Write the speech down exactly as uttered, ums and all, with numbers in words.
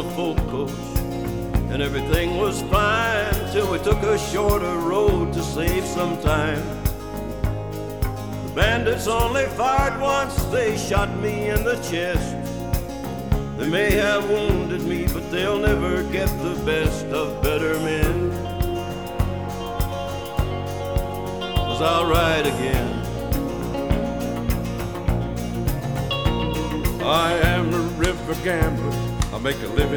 folk coach, and everything was fine till we took a shorter road to save some time. The bandits only fired once, they shot me in the chest. They may have wounded me, but they'll never get the best of better men. 'Cause I'll ride again. I am a river gambler, I make a living